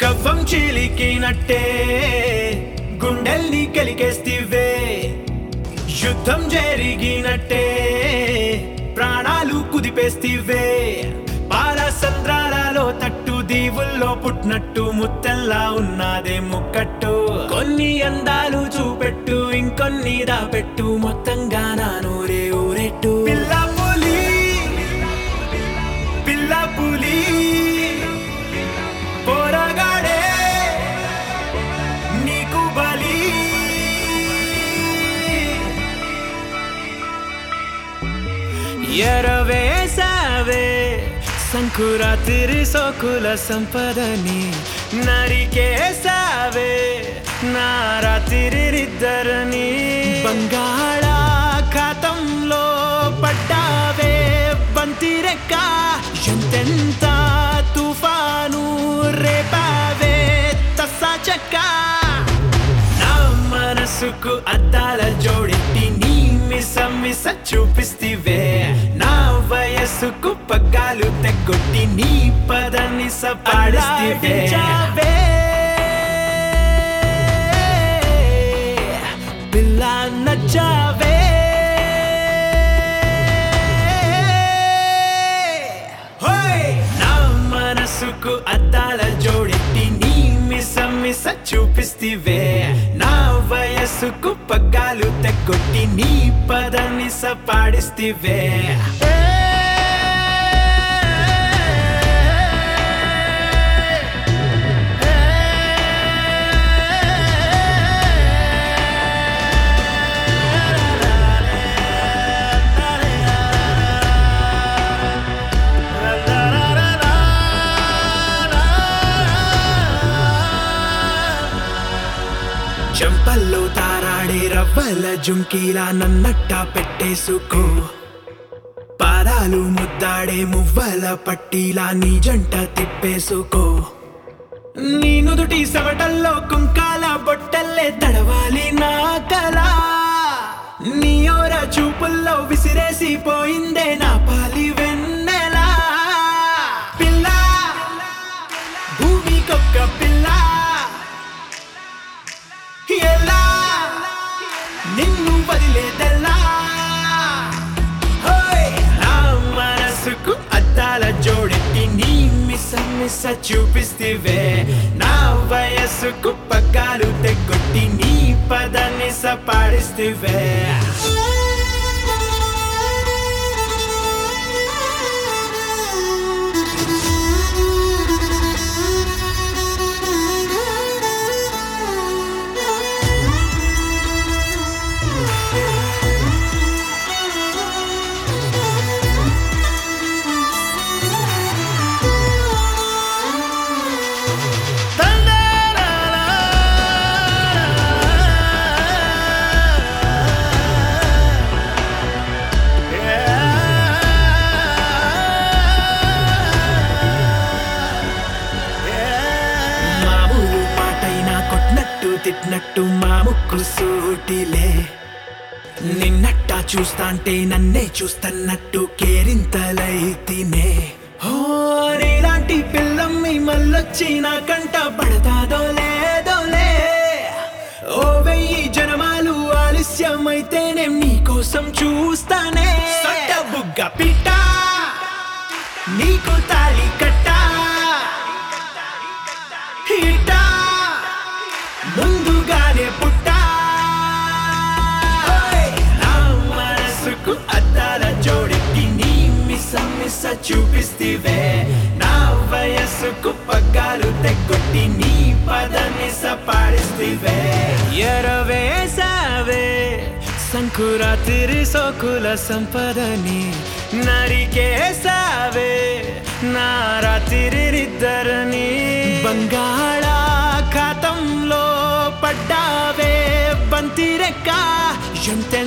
కవ్వం చీలికినట్టే గుండెల్ని కలిగేస్తివే యుద్ధం జరిగినట్టే ప్రాణాలు కుదిపేస్తివే పాల సంద్రాలలో తట్టు దీవుల్లో పుట్టినట్టు ముత్తెల్లా ఉన్నదే ముక్కట్టు కొన్ని అందాలు చూపెట్టు ఇంకొన్ని దాపెట్టు మొత్తంగా నా నూరే ఊరెట్టు పిల్ల పులి పిల్ల పులి పోరగాడే నీకు బలి ఎరవేసావే సంకురాత్రి సోకుల సంపదని నరికేసావే నా రాత్రిద్దరని బంగాళాఖాతంలో పడ్డావే బంతిరెక్క ఎంతెంత తుఫాను రేపావే తస్సా చెక్క నా మనసుకు అద్దాల జోడెట్టి నీ మిస మిస చూపిస్తివే నా వయస్సుకు పగ్గాలు తెగొట్టి నీ పదని సపాడిస్తివే పిల్ల నచ్చావే నా మనసుకు అద్దాల జోడెట్టి నీ మిస మిస చూపిస్తివే నా వయస్సుకు పగ్గాలు తెగొట్టి నీ పదని సపాడిస్తివే చెంపల్లో తారాడే రవ్వల జుంకీలా నన్నట్టా పెట్టేసుకో పాదాలు ముద్దాడే మువ్వల పట్టీలా నీ జంట తిప్పేసుకో నీ నుదుటి సవటల్లో కుంకాల బొట్టల్లే తడవాలి నా కళ నీ ఓర చూపుల్లో విసిరేసి పోయిందే నా పాలి వెన్నెలా పిల్ల భూమికొక్క పిల్ల ఎలా నిన్ను వదిలేదెలా నా మనసుకు అద్దాల జోడెట్టి నీ మిస మిస చూపిస్తివే నా వయస్సుకు పగ్గాలు తెగొట్టి నీ పదని సపాడిస్తివే తిట్టినట్టు మా ముక్కు సూటిలే నిన్నట్టా చూస్తాంటే నన్నే చూస్తన్నట్టు కేరింతలైతినే నీలాంటి పిల్లమ్మి మళ్ళొచ్చి నా కంట పడతాదో లేదోలే ఓ వెయ్యి జనమాలు ఆలస్యమైతేనే నీకోసం చూస్తానే సొట్ట బుగ్గ పిట్ట నీకు తాళి కట్ట ముందుగానే పుట్టా నా మనసుకు అద్దాల జోడెట్టి నీ మిస మిస చూపిస్తివే నా వయస్సుకు పగ్గాలు తెగొట్టి నీ పదని సపాడిస్తివే ఎరవేసావే సంకురాత్రి సోకుల సంపదని నరికేసావే నా రాత్రిద్దరని బంగాళాఖాతంలో పడ్డావే బంతిరెక్క ఎంతే